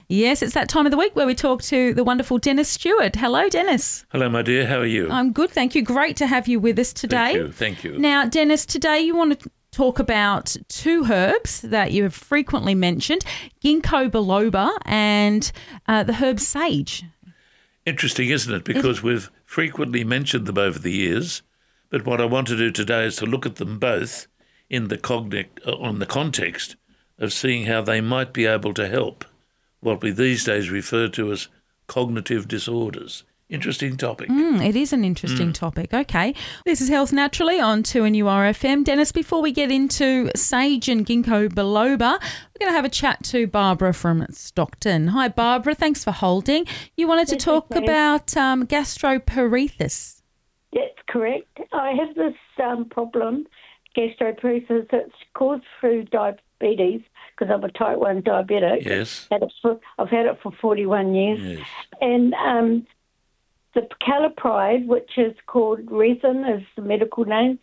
Yes, it's that time of the week where we talk to the wonderful Dennis Stewart. Hello, Dennis. Hello, my dear. How are you? I'm good, thank you. Great to have you with us today. Thank you. Now, Dennis, today you want to talk about two herbs that you have frequently mentioned, ginkgo biloba and the herb sage. Interesting, isn't it? Because we've frequently mentioned them over the years, but what I want to do today is to look at them both in the on the context of seeing how they might be able to help what we these days refer to as cognitive disorders. Interesting topic. It is an interesting topic. Okay. This is Health Naturally on 2NURFM. Dennis, before we get into sage and ginkgo biloba, we're going to have a chat to Barbara from Stockton. Hi, Barbara. Thanks for holding. You wanted to talk about gastroparesis. That's correct. I have this problem, gastroparesis. It's caused through diabetes because I'm a type 1 diabetic. Yes. I've had it for 41 years. Yes. And the prucalopride, which is called resin, is the medical name.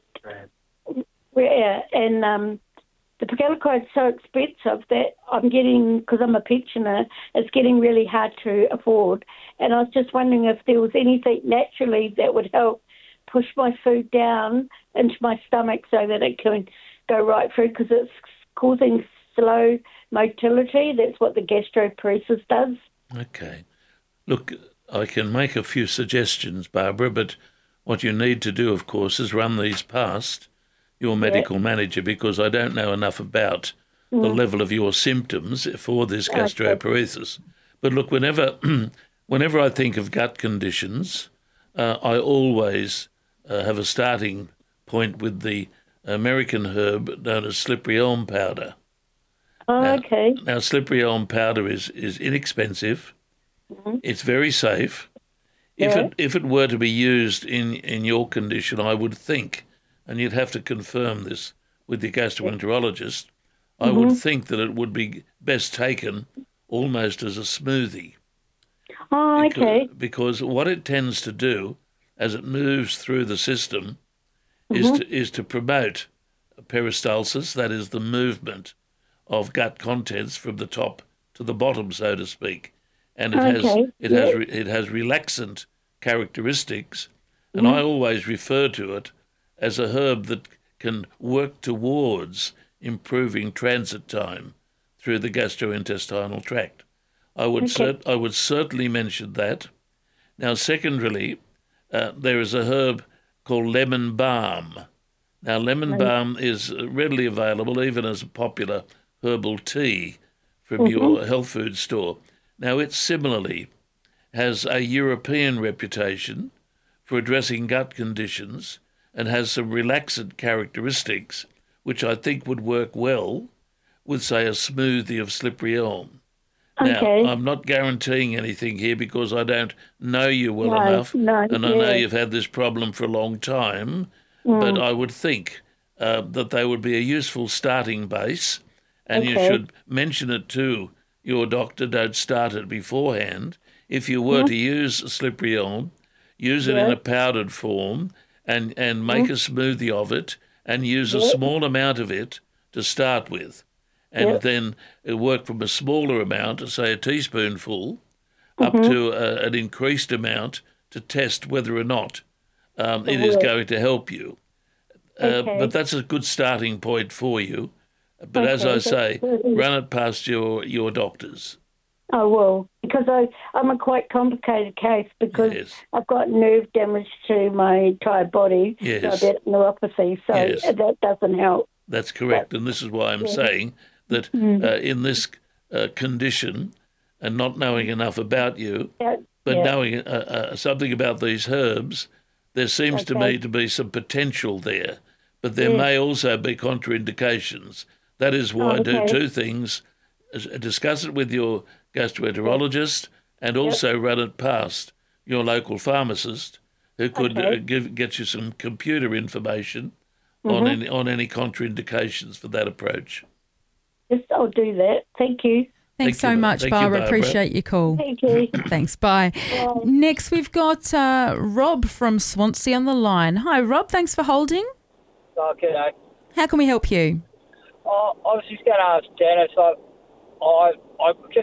Yeah, and the prucalopride is so expensive that I'm getting, because I'm a pensioner, it's getting really hard to afford. And I was just wondering if there was anything naturally that would help push my food down into my stomach so that it can go right through, because it's causing slow motility. That's what the gastroparesis does. Okay. Look, I can make a few suggestions, Barbara, but what you need to do, of course, is run these past your medical manager, because I don't know enough about the level of your symptoms for this gastroparesis. But look, whenever I think of gut conditions, I always have a starting point with the American herb known as slippery elm powder. Okay. Now, slippery elm powder is inexpensive. It's very safe. If it were to be used in your condition, I would think, and you'd have to confirm this with your gastroenterologist, I would think that it would be best taken almost as a smoothie. Oh, okay. Because what it tends to do as it moves through the system is to promote peristalsis, that is the movement of gut contents from the top to the bottom, so to speak. And it has relaxant characteristics, and I always refer to it as a herb that can work towards improving transit time through the gastrointestinal tract. I would certainly mention that. Now, secondarily, there is a herb called lemon balm. Now, lemon balm is readily available even as a popular herbal tea from your health food store. Now, it similarly has a European reputation for addressing gut conditions and has some relaxant characteristics, which I think would work well with, say, a smoothie of slippery elm. Okay. Now, I'm not guaranteeing anything here because I don't know you well enough, and I know you've had this problem for a long time, but I would think that they would be a useful starting base, and you should mention it to your doctor. Don't start it beforehand. If you were to use slippery elm, use it in a powdered form and make a smoothie of it and use a small amount of it to start with. And then work from a smaller amount, say a teaspoonful, up to an increased amount to test whether or not it is going to help you. But that's a good starting point for you. But as I say, run it past your doctors. I will, because I'm a quite complicated case because I've got nerve damage to my entire body, diabetic neuropathy, so that doesn't help. That's correct, and this is why I'm saying that in this condition, and not knowing enough about you, but knowing something about these herbs, there seems to me to be some potential there. But there may also be contraindications. That is why I do two things: discuss it with your gastroenterologist and also run it past your local pharmacist, who could get you some computer information on any contraindications for that approach. Yes, I'll do that. Thank you. Thanks so much, Barbara. Appreciate your call. Thank you. Thanks. Bye. Next, we've got Rob from Swansea on the line. Hi, Rob. Thanks for holding. Okay. How can we help you? I was just going to ask Dennis. I just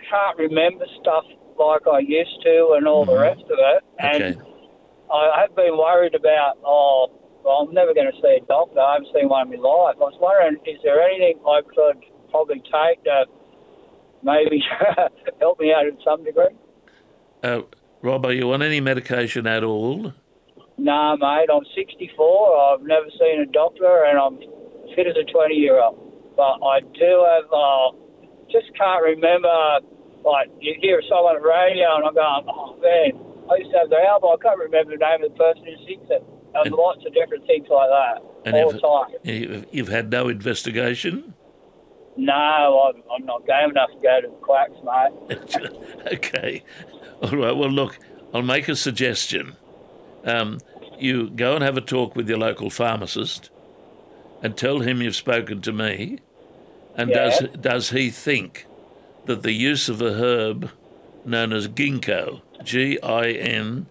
can't remember stuff like I used to and all the rest of it. And Okay. I have been worried about, well, I'm never going to see a doctor. I haven't seen one in my life. I was wondering, is there anything I could probably take to maybe help me out in some degree? Rob, are you on any medication at all? Nah, mate, I'm 64. I've never seen a doctor, and I'm fit as a 20-year-old. But I do have, just can't remember, like, you hear someone on the radio, and I'm going, oh, man, I used to have the album. I can't remember the name of the person who sings it. And lots of different things like that all the time. You've had no investigation? No, I'm not game enough to go to the quacks, mate. Okay. All right. Well, look, I'll make a suggestion. You go and have a talk with your local pharmacist and tell him you've spoken to me. And does he think that the use of a herb known as ginkgo, Ginko,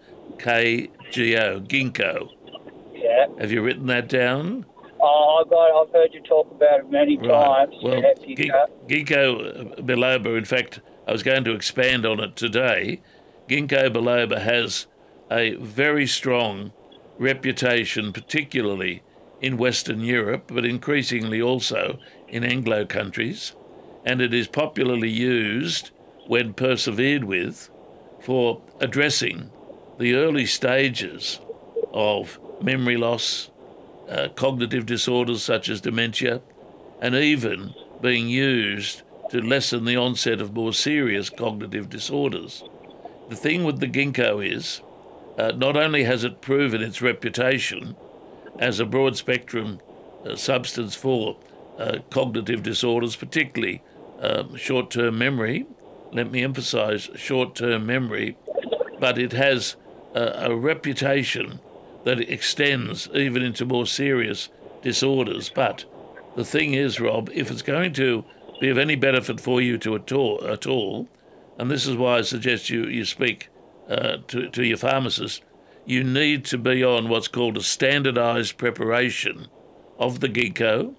ginkgo, have you written that down? Oh, I've heard you talk about it many times. Well, ginkgo biloba, in fact, I was going to expand on it today. Ginkgo biloba has a very strong reputation, particularly in Western Europe, but increasingly also in Anglo countries, and it is popularly used, when persevered with, for addressing the early stages of memory loss, cognitive disorders such as dementia, and even being used to lessen the onset of more serious cognitive disorders. The thing with the ginkgo is, not only has it proven its reputation as a broad-spectrum substance for cognitive disorders, particularly short-term memory, let me emphasise short-term memory, but it has a reputation that extends even into more serious disorders. But the thing is, Rob, if it's going to be of any benefit for you at all, and this is why I suggest you speak to your pharmacist, you need to be on what's called a standardised preparation of the ginkgo.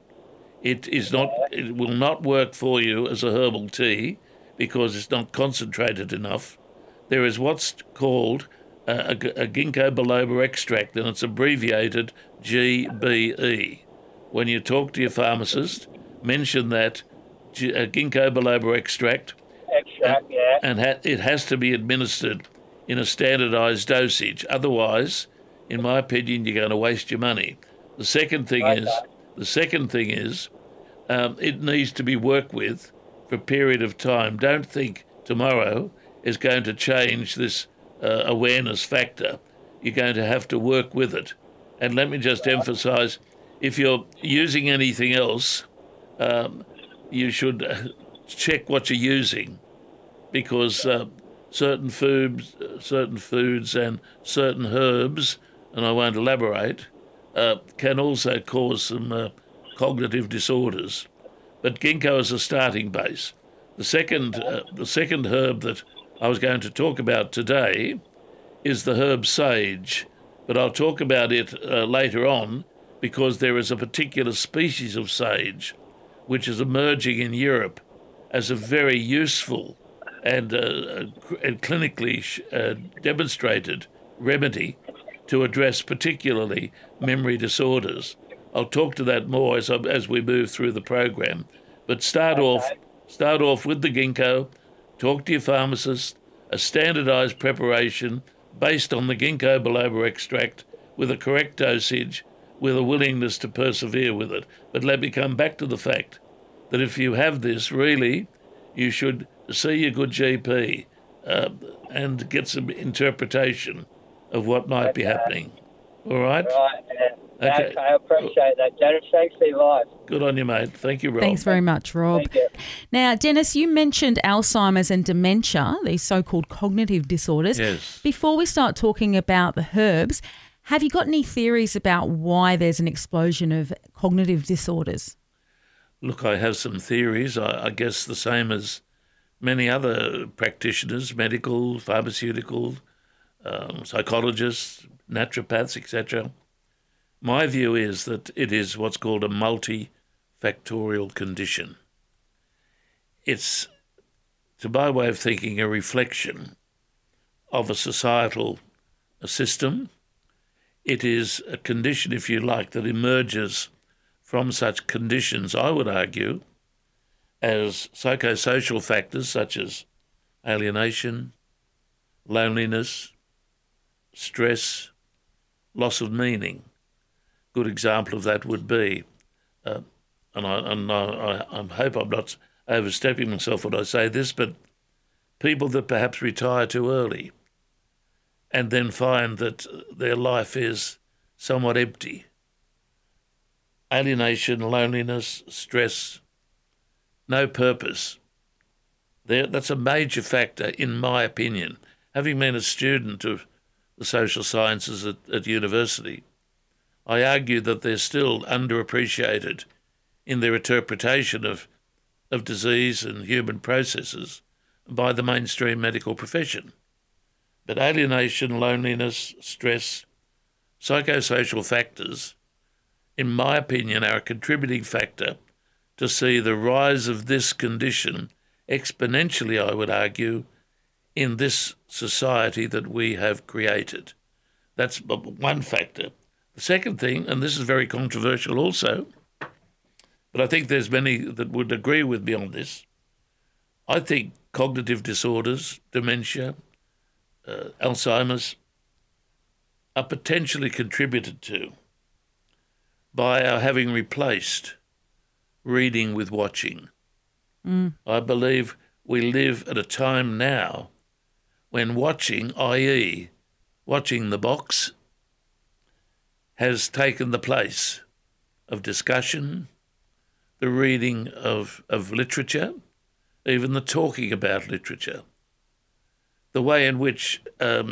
It will not work for you as a herbal tea because it's not concentrated enough. There is what's called a ginkgo biloba extract, and it's abbreviated GBE. When you talk to your pharmacist, mention that ginkgo biloba extract, and it has to be administered in a standardised dosage. Otherwise, in my opinion, you're going to waste your money. The second thing is, it needs to be worked with for a period of time. Don't think tomorrow is going to change this awareness factor. You're going to have to work with it. And let me just emphasise, if you're using anything else, you should check what you're using, because certain foods and certain herbs, and I won't elaborate, can also cause some cognitive disorders. But ginkgo is a starting base. The second herb that I was going to talk about today is the herb sage, but I'll talk about it later on, because there is a particular species of sage which is emerging in Europe as a very useful and clinically demonstrated remedy to address particularly memory disorders. I'll talk to that more as we move through the program. But start off with the ginkgo, talk to your pharmacist, a standardised preparation based on the ginkgo biloba extract with a correct dosage, with a willingness to persevere with it. But let me come back to the fact that if you have this, really, you should see your good GP and get some interpretation of what might be happening. All right? Right, yeah. Okay, I appreciate that, Dennis. Thanks for your advice. Good on you, mate. Thank you, Rob. Thanks very much, Rob. Thank you. Now, Dennis, you mentioned Alzheimer's and dementia, these so-called cognitive disorders. Yes. Before we start talking about the herbs, have you got any theories about why there's an explosion of cognitive disorders? Look, I have some theories. I guess the same as many other practitioners, medical, pharmaceutical, psychologists, naturopaths, etc. My view is that it is what's called a multifactorial condition. It's to my way of thinking, a reflection of a societal system. It is a condition, if you like, that emerges from such conditions, I would argue, as psychosocial factors such as alienation, loneliness, stress, loss of meaning. Good example of that would be, and I hope I'm not overstepping myself when I say this, but people that perhaps retire too early and then find that their life is somewhat empty. Alienation, loneliness, stress, no purpose. That's a major factor, in my opinion. Having been a student of the social sciences at university, I argue that they're still underappreciated in their interpretation of disease and human processes by the mainstream medical profession. But alienation, loneliness, stress, psychosocial factors, in my opinion, are a contributing factor to see the rise of this condition exponentially, I would argue, in this society that we have created. That's one factor. The second thing, and this is very controversial also, but I think there's many that would agree with me on this, I think cognitive disorders, dementia, Alzheimer's, are potentially contributed to by our having replaced reading with watching. I believe we live at a time now when watching, i.e. watching the box, has taken the place of discussion, the reading of literature, even the talking about literature. The way in which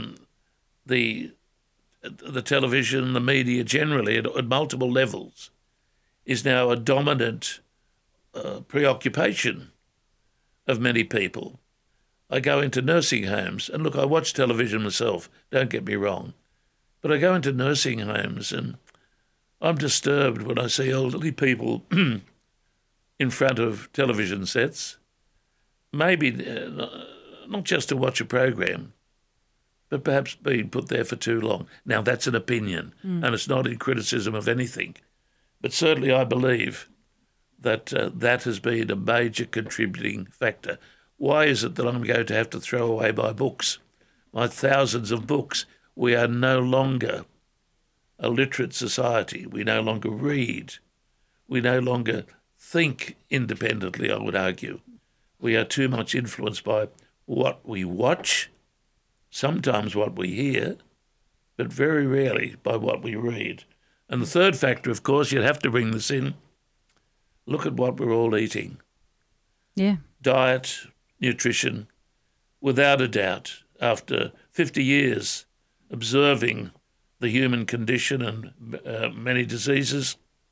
the television, the media generally, at multiple levels, is now a dominant preoccupation of many people. I go into nursing homes, and look, I watch television myself, don't get me wrong, but I go into nursing homes and I'm disturbed when I see elderly people in front of television sets, maybe not just to watch a program, but perhaps being put there for too long. Now, that's an opinion, and it's not in criticism of anything. But certainly I believe that that has been a major contributing factor. Why is it that I'm going to have to throw away my books, my thousands of books? We are no longer a literate society. We no longer read. We no longer think independently, I would argue. We are too much influenced by what we watch, sometimes what we hear, but very rarely by what we read. And the third factor, of course, you'd have to bring this in. Look at what we're all eating. Yeah. Diet, nutrition, without a doubt, after 50 years observing the human condition and many diseases,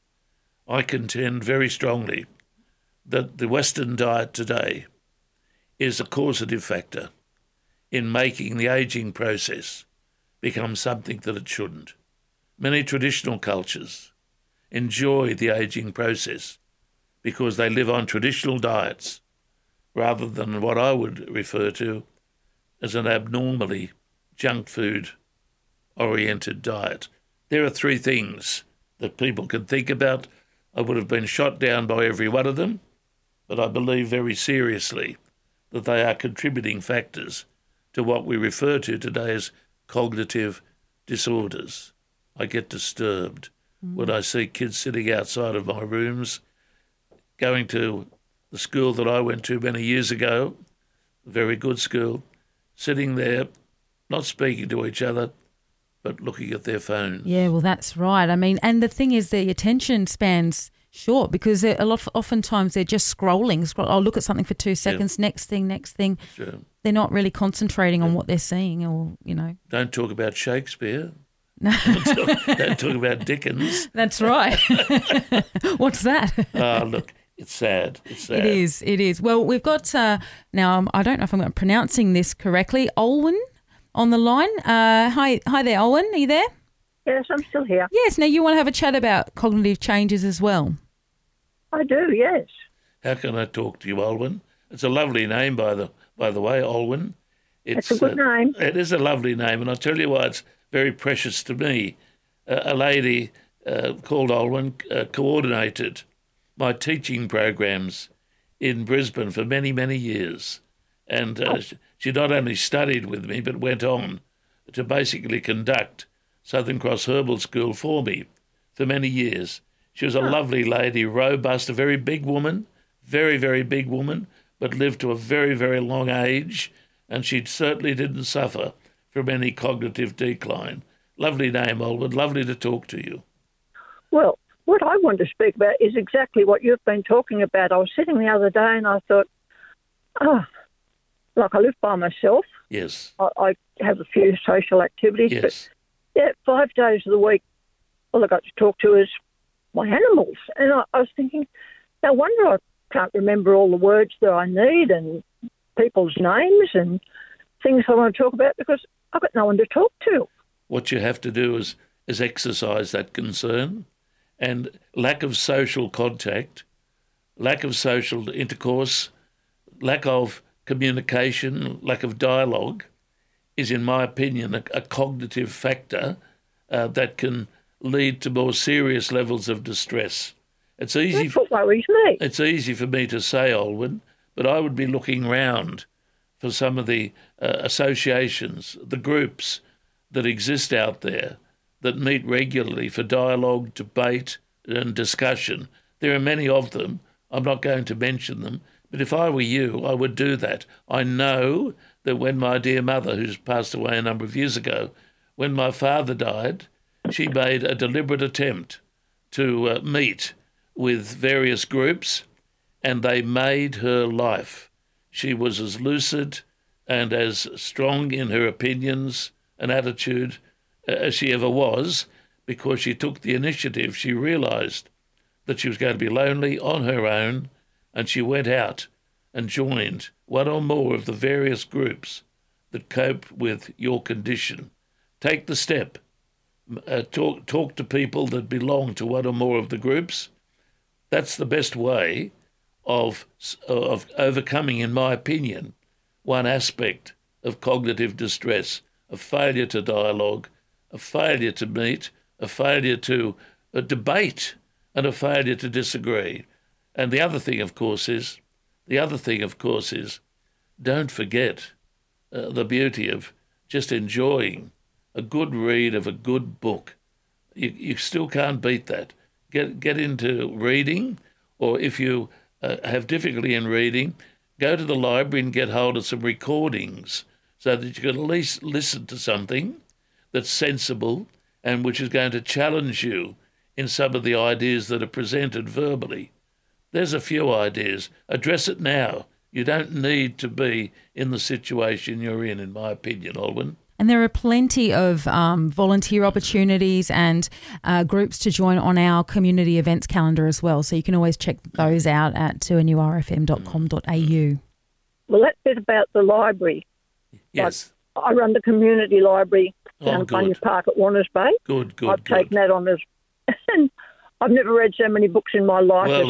I contend very strongly that the Western diet today is a causative factor in making the ageing process become something that it shouldn't. Many traditional cultures enjoy the ageing process because they live on traditional diets rather than what I would refer to as an abnormally junk food-oriented diet. There are three things that people can think about. I would have been shot down by every one of them, but I believe very seriously that they are contributing factors to what we refer to today as cognitive disorders. I get disturbed when I see kids sitting outside of my rooms, going to the school that I went to many years ago, a very good school, sitting there, not speaking to each other, but looking at their phones. Yeah, well, that's right. I mean, and the thing is the attention span's short because oftentimes they're just scrolling. I'll look at something for 2 seconds, next thing. Sure. They're not really concentrating on what they're seeing or, Don't talk about Shakespeare. No. Don't talk about Dickens. That's right. What's that? Look, it's sad. It's sad. It is. Well, we've got now, I don't know if I'm pronouncing this correctly, Olwen on the line. Hi there, Olwen. Are you there? Yes, I'm still here. Yes. Now, you want to have a chat about cognitive changes as well? I do, yes. How can I talk to you, Olwen? It's a lovely name, by the by the way, Olwen. It's a good name. It is a lovely name, and I'll tell you why it's very precious to me. A lady called Olwen coordinated my teaching programs in Brisbane for many, many years. And she not only studied with me, but went on to basically conduct Southern Cross Herbal School for me for many years. She was a lovely lady, robust, a very big woman, very, very big woman, but lived to a very, very long age, and she certainly didn't suffer from any cognitive decline. Lovely name, Olwen. Lovely to talk to you. Well, what I want to speak about is exactly what you've been talking about. I was sitting the other day and I thought, like I live by myself. Yes. I have a few social activities. Yes. But 5 days of the week, all I got to talk to is my animals. And I was thinking, no wonder I can't remember all the words that I need and people's names and things I want to talk about because I've got no one to talk to. What you have to do is exercise that concern, and lack of social contact, lack of social intercourse, lack of communication, lack of dialogue is, in my opinion, a cognitive factor that can lead to more serious levels of distress. It's easy. That's what worries me. It's easy for me to say, Olwen, but I would be looking round for some of the associations, the groups that exist out there that meet regularly for dialogue, debate and discussion. There are many of them. I'm not going to mention them, but if I were you, I would do that. I know that when my dear mother, who's passed away a number of years ago, when my father died, she made a deliberate attempt to meet with various groups, and they made her life. She was as lucid and as strong in her opinions and attitude as she ever was, because she took the initiative. She realised that she was going to be lonely on her own, and she went out and joined one or more of the various groups that cope with your condition. Take the step. Talk to people that belong to one or more of the groups. That's the best way of overcoming, in my opinion, one aspect of cognitive distress, a failure to dialogue, a failure to meet, a failure to debate, and a failure to disagree. And the other thing, of course, is don't forget the beauty of just enjoying a good read of a good book. You still can't beat that. Get into reading, or if you have difficulty in reading, go to the library and get hold of some recordings so that you can at least listen to something that's sensible and which is going to challenge you in some of the ideas that are presented verbally. There's a few ideas. Address it now. You don't need to be in the situation you're in my opinion, Olwen. And there are plenty of volunteer opportunities and groups to join on our community events calendar as well. So you can always check those out at 2nurfm.com.au. Well, that bit about the library. Yes. I run the community library down at Bunya Park at Warners Bay. Good. I've taken that on as... And I've never read so many books in my life. Well,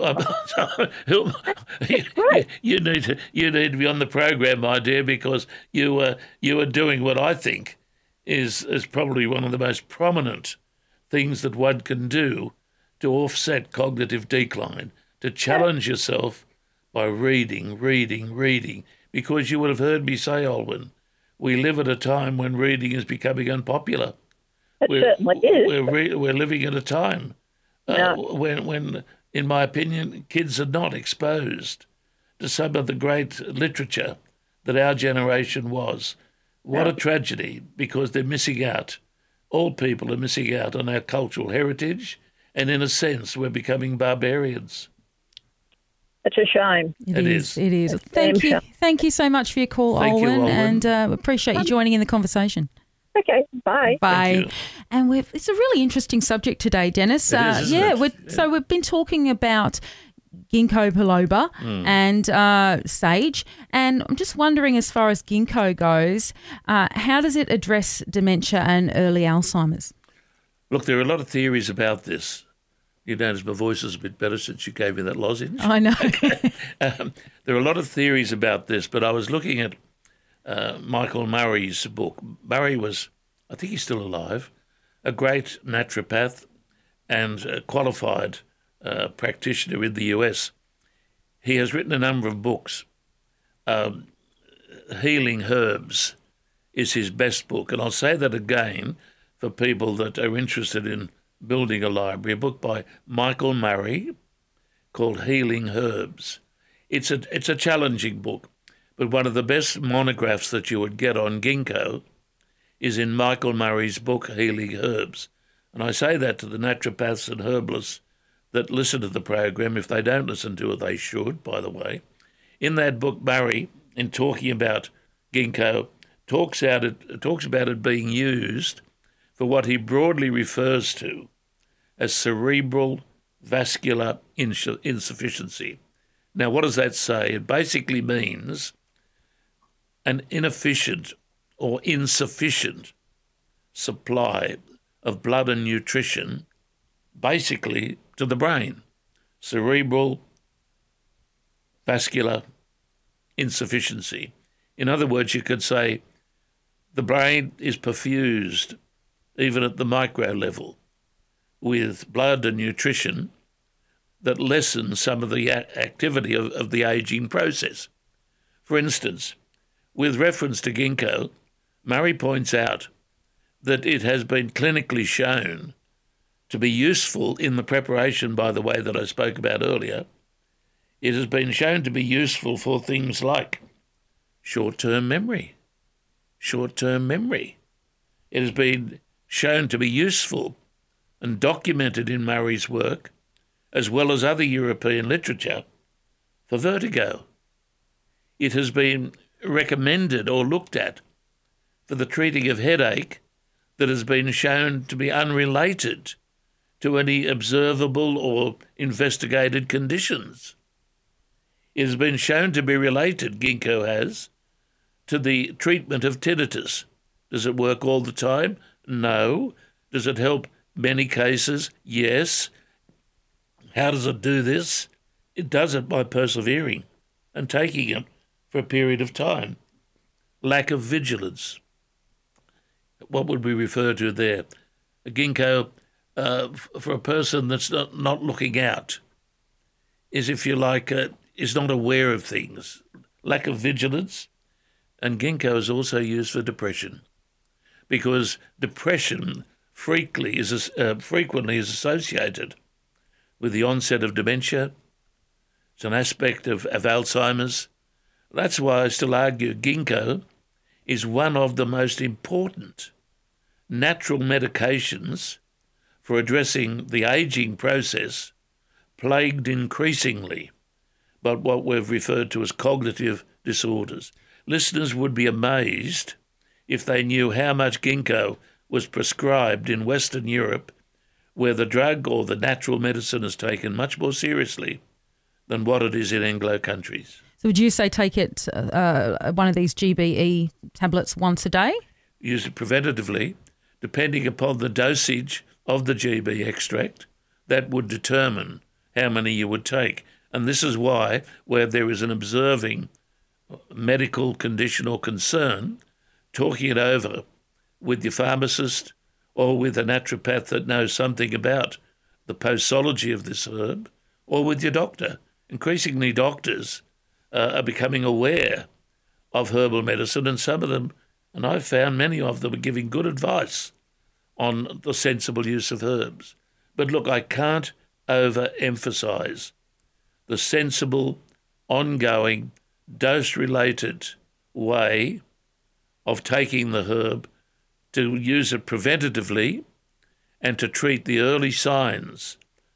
you need to be on the program, my dear, because you are doing what I think is probably one of the most prominent things that one can do to offset cognitive decline, to challenge yourself by reading, because you would have heard me say, Olwen, we live at a time when reading is becoming unpopular. It certainly is. We're living at a time when, in my opinion, kids are not exposed to some of the great literature that our generation was. What a tragedy, because they're missing out. All people are missing out on our cultural heritage, and in a sense, we're becoming barbarians. It's a shame. It is. Thank you so much for your call, Olwen, and appreciate you joining in the conversation. Okay, bye. Bye. And it's a really interesting subject today, Dennis. It is, isn't it? So we've been talking about ginkgo biloba and sage, and I'm just wondering, as far as ginkgo goes, how does it address dementia and early Alzheimer's? Look, there are a lot of theories about this. You notice my voice is a bit better since you gave me that lozenge. I know. There are a lot of theories about this, but I was looking at Michael Murray's book. Murray was, I think he's still alive, a great naturopath and a qualified practitioner in the US. He has written a number of books. Healing Herbs is his best book, and I'll say that again for people that are interested in building a library, a book by Michael Murray called Healing Herbs. It's a challenging book, but one of the best monographs that you would get on ginkgo is in Michael Murray's book, Healing Herbs. And I say that to the naturopaths and herbalists that listen to the program. If they don't listen to it, they should, by the way. In that book, Murray, in talking about ginkgo, talks about it being used for what he broadly refers to as cerebral vascular insufficiency. Now, what does that say? It basically means an inefficient or insufficient supply of blood and nutrition, basically to the brain. Cerebral vascular insufficiency. In other words, you could say the brain is perfused, even at the micro level, with blood and nutrition that lessens some of the activity of the aging process. For instance, with reference to ginkgo, Murray points out that it has been clinically shown to be useful in the preparation, by the way, that I spoke about earlier. It has been shown to be useful for things like short-term memory. It has been shown to be useful and documented in Murray's work, as well as other European literature, for vertigo. It has been recommended or looked at for the treating of headache that has been shown to be unrelated to any observable or investigated conditions. It has been shown to be related, ginkgo has, to the treatment of tinnitus. Does it work all the time? No. Does it help many cases? Yes. How does it do this? It does it by persevering and taking it for a period of time. Lack of vigilance. What would we refer to there? A ginkgo, for a person that's not looking out, is, if you like, is not aware of things. Lack of vigilance. And ginkgo is also used for depression, because depression frequently is associated with the onset of dementia. It's an aspect of Alzheimer's. That's why I still argue ginkgo is one of the most important natural medications for addressing the aging process, plagued increasingly by what we've referred to as cognitive disorders. Listeners would be amazed if they knew how much ginkgo was prescribed in Western Europe, where the drug or the natural medicine is taken much more seriously than what it is in Anglo countries. So would you say take it, one of these GBE tablets once a day? Use it preventatively, depending upon the dosage of the GB extract. That would determine how many you would take. And this is why, where there is an observing medical condition or concern, talking it over with your pharmacist or with a naturopath that knows something about the posology of this herb, or with your doctor. Increasingly, doctors are becoming aware of herbal medicine, and some of them, and I've found many of them, are giving good advice on the sensible use of herbs. But look, I can't overemphasize the sensible, ongoing, dose-related way of taking the herb, to use it preventatively and to treat the early signs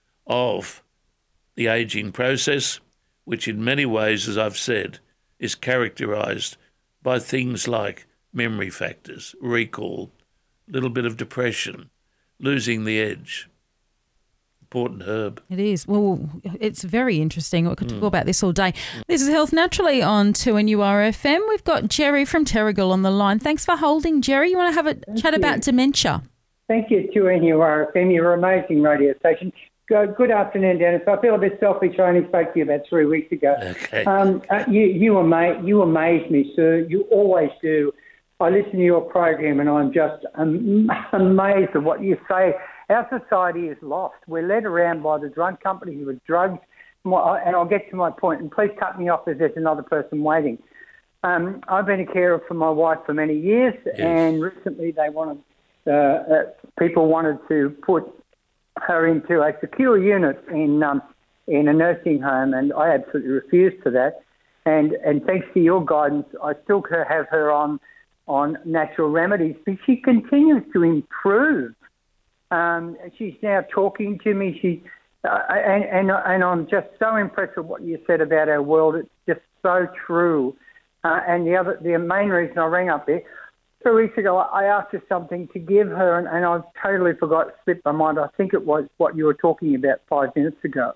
of the aging process, which in many ways, as I've said, is characterised by things like memory factors, recall, a little bit of depression, losing the edge. Important herb. It is. Well, it's very interesting. We could talk about this all day. This is Health Naturally on 2NURFM. We've got Jerry from Terrigal on the line. Thanks for holding, Jerry. You want to have a chat about dementia? Thank you, 2NURFM. You're an amazing radio station. Good afternoon, Dennis. I feel a bit selfish. I only spoke to you about 3 weeks ago. Okay. You amaze me, sir. You always do. I listen to your program and I'm just amazed at what you say. Our society is lost. We're led around by the drug companies with drugs. And I'll get to my point. And please cut me off if there's another person waiting. I've been a carer for my wife for many years, Yes. and recently people wanted to put her into a secure unit in a nursing home, and I absolutely refused to that. And thanks to your guidance, I still have her on natural remedies, but she continues to improve. She's now talking to me. And I'm just so impressed with what you said about our world. It's just so true. And the main reason I rang up there, 2 weeks ago, I asked her something to give her, and I totally forgot, slipped my mind. I think it was what you were talking about 5 minutes ago.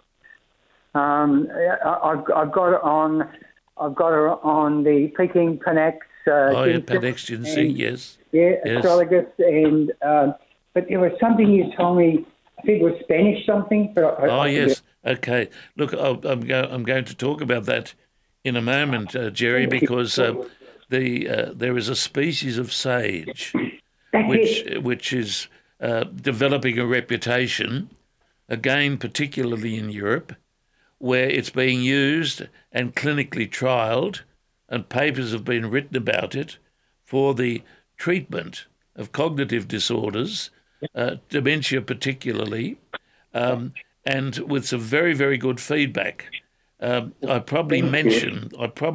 I've got her on the Peking Panax. Panax ginseng, yes. Yeah, Yes. astragalus, and but there was something you told me. I think it was Spanish something. But Yes. Okay. Look, I'm going to talk about that in a moment, Jerry, because there is a species of sage which is developing a reputation, again, particularly in Europe, where it's being used and clinically trialled, and papers have been written about it for the treatment of cognitive disorders, dementia particularly, and with some very, very good feedback. I probably mentioned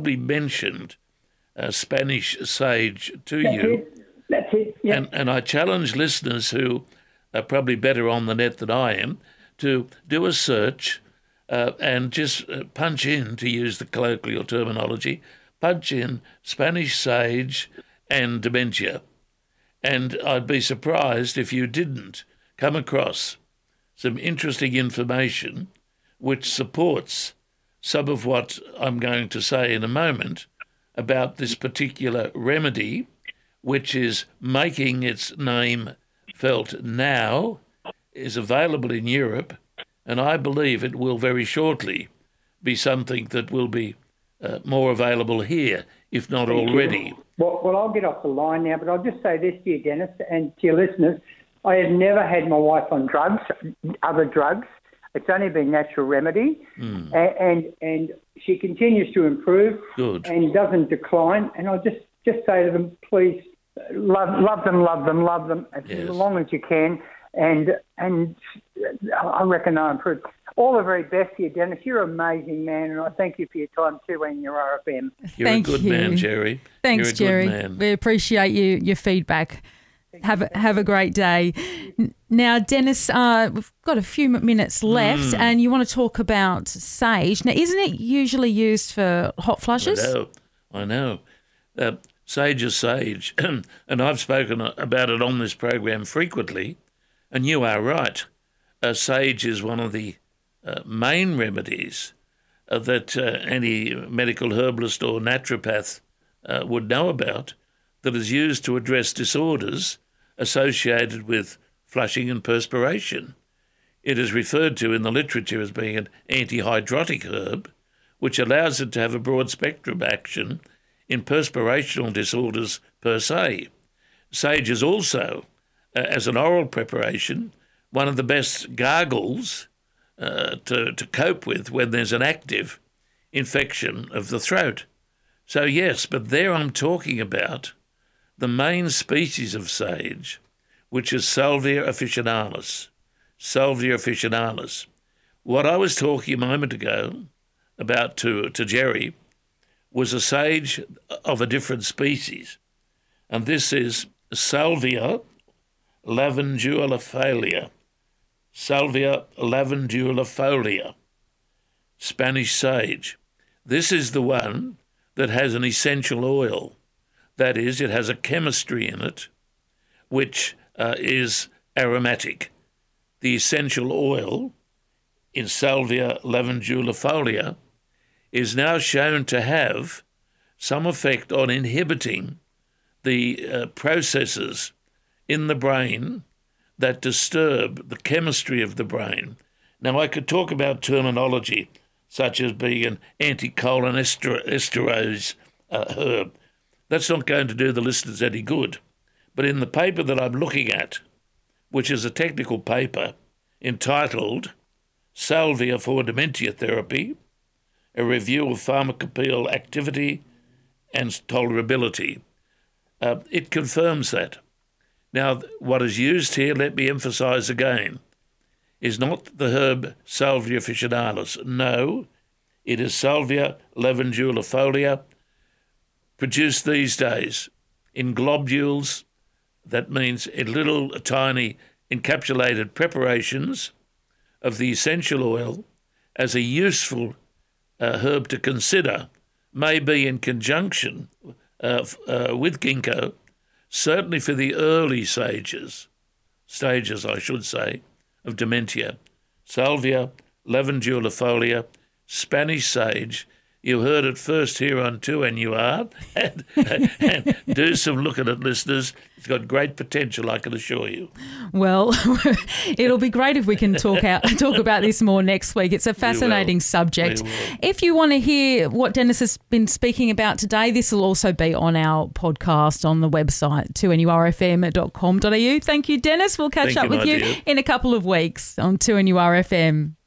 Spanish sage to you. That's it. Yeah. And I challenge listeners who are probably better on the net than I am to do a search and just punch in, to use the colloquial terminology, punch in Spanish sage and dementia. And I'd be surprised if you didn't come across some interesting information which supports some of what I'm going to say in a moment about this particular remedy, which is making its name felt now, is available in Europe, and I believe it will very shortly be something that will be more available here, if not already. Well, I'll get off the line now, but I'll just say this to you, Dennis, and to your listeners. I have never had my wife on other drugs. It's only been natural remedy, and she continues to improve. Good. And doesn't decline. And I'll just say to them, please, love them as long as you can. And I reckon I improved. All the very best to you, Dennis. You're an amazing man, and I thank you for your time too and your RFM. You're a good man, Jerry. Thanks, You're a Jerry. good man. We appreciate your feedback. Have a great day. Now, Dennis, we've got a few minutes left, and you want to talk about sage. Now, isn't it usually used for hot flushes? I know. Sage is sage, and I've spoken about it on this program frequently, and you are right. Sage is one of the main remedies that any medical herbalist or naturopath would know about, that is used to address disorders associated with flushing and perspiration. It is referred to in the literature as being an antihydrotic herb, which allows it to have a broad spectrum action in perspirational disorders per se. Sage is also, as an oral preparation, one of the best gargles to cope with when there's an active infection of the throat. So yes, but there I'm talking about the main species of sage, which is Salvia officinalis. Salvia officinalis. What I was talking a moment ago about to Jerry was a sage of a different species, and this is Salvia lavendulifolia. Salvia lavendulifolia, Spanish sage. This is the one that has an essential oil. That is, it has a chemistry in it which is aromatic. The essential oil in Salvia lavendulifolia is now shown to have some effect on inhibiting the processes in the brain that disturb the chemistry of the brain, Now, I could talk about terminology, such as being an anticholinesterase herb. That's not going to do the listeners any good. But in the paper that I'm looking at, which is a technical paper entitled Salvia for Dementia Therapy, a review of pharmacopoeial activity and tolerability, it confirms that. Now, what is used here, let me emphasise again, is not the herb Salvia officinalis. No, it is Salvia lavendulifolia, produced these days in globules. That means in little tiny encapsulated preparations of the essential oil as a useful herb to consider, maybe in conjunction with ginkgo, certainly for the early stages I should say, of dementia. Salvia lavendulifolia, Spanish sage. You heard it first here on 2NUR, and do some look at it, listeners. It's got great potential, I can assure you. Well, it'll be great if we can talk about this more next week. It's a fascinating subject. If you want to hear what Dennis has been speaking about today, this will also be on our podcast on the website, 2NURFM.com.au. Thank you, Dennis. We'll catch up with you in a couple of weeks on 2NURFM.